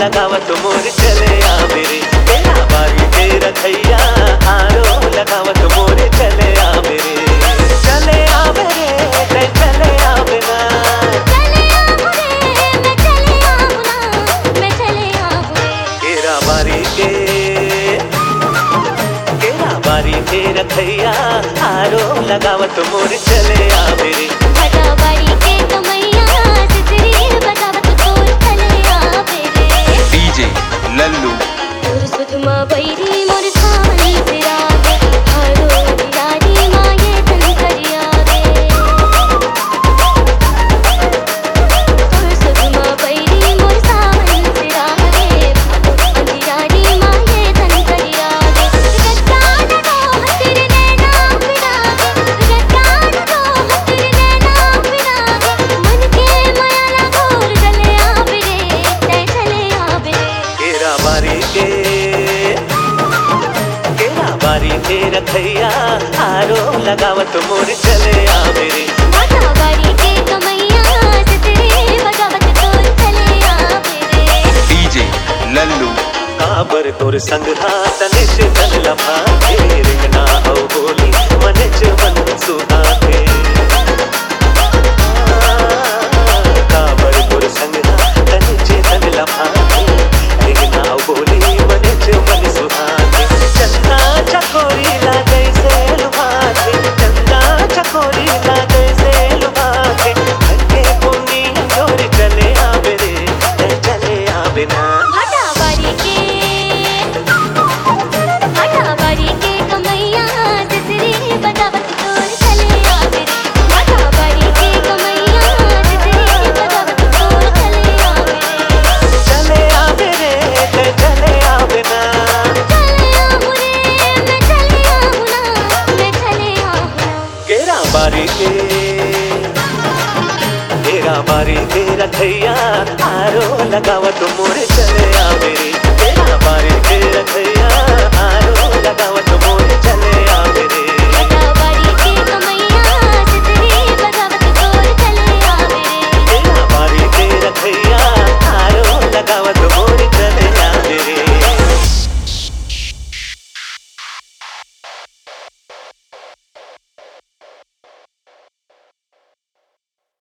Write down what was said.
लगावत मोर चले आ मेरे तेरा बारी तेरा खैया आरो लगावत मोर चले आ मेरे चले आ मेरे ते चले आ बिना चले आ मुरे मैं चले आ बुना मैं चले आ बुरे तेरा बारी तेरा खैया आरो लगावत मोर चले आ मेरे घटा बारी के कमैया सितरी बजावत तोर चले आ मेरे डीजे लल्लू तोर सुधमा बैरी मोर सावन सिरागे हारो यारी माये तन करियागे तोर सुधमा बैरी मोर सावन सिरागे हारो यारी माये तन करियागे रट्टान दो तेरे नैना बिरागे रट्टान दो तेरे नैना बिरागे मन के माया ना घोर चले आ बिरे ते चले आ बिरे तेरा बारी तेरा खैया आरो लगावत मोर चले आ मेरे घटा बारी के कमैया सितरी बजावत तोर चले आ मेरे डीजे लल्लू काबर तोर संग हाथ निश तन लफा के रिंगना औ बोली मन च मन सुधा के काबर तोर संग हाथ निश तन लफा के रिंगना औ बोली मन च मन सुधा के चंदा चकोरी ला जैसे लुभा के चंदा चकोरी ला जैसे लुभा के हके पुनी चोरी चले आ मेरे चले आ बिना घटा बारी के कमैया सितरी बजावत तोर चले आ मेरे घटा बारी के कमैया सितरी बजावत तोर चले आ मेरे चले आ मेरे ते चले आ बिना चले आ मुरे मैं चले आ बुना मैं चले आ बुना तेरा बारी तेरा खैया आरो लगावत मोर चले आ